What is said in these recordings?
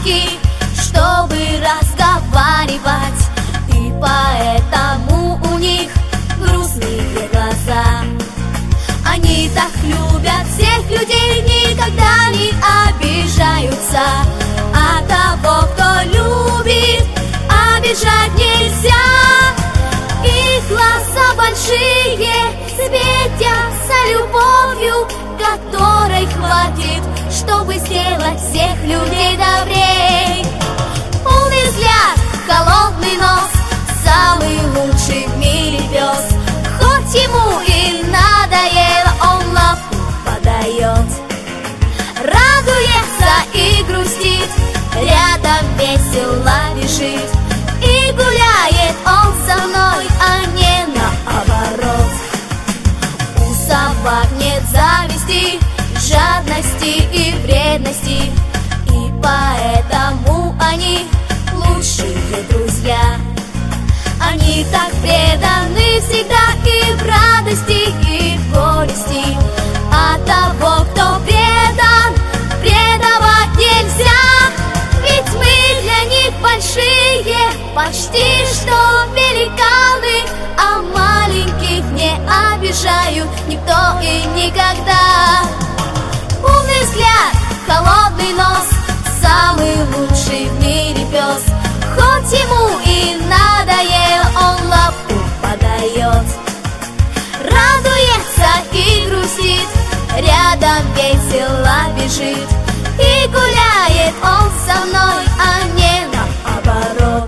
маленький, чтобы разговаривать, и поэтому у них грустные глаза. Они так любят всех людей, никогда не обижаются. А того, кто любит, обижать нельзя. Их глаза большие светятся любовью, которой хватит, чтобы сделать всех людей добрей. Умный взгляд, холодный нос, самый лучший в мире пес. Хоть ему и надоело, он лапу подает. Радуется и грустит, рядом весело бежит. И гуляет он со мной, а не наоборот. У собак нет зависти, жадности и вредности, и поэтому они лучшие друзья. Они так преданы всегда и в радости, и в горести. А того, кто предан, предавать нельзя. Ведь мы для них большие, почти что великаны, а маленьких не обижают никто и никогда. Умный взгляд, холодный нос, самый лучший в мире пес. Хоть ему и надоело, он лапу подает. Радуется и грустит, рядом весело бежит. И гуляет он со мной, а не наоборот.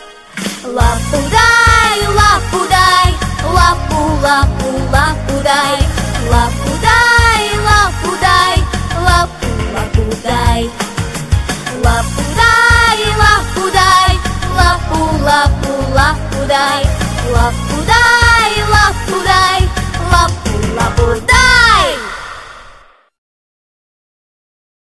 Лапу дай, лапу дай, лапу, лапу, лапу дай. Лапу дай, лапу дай, лапу, лапу дай. Лапу дай, лапу дай, лапу, лапу, лапу дай. Лапу дай, лапу дай, лапу, лапу дай.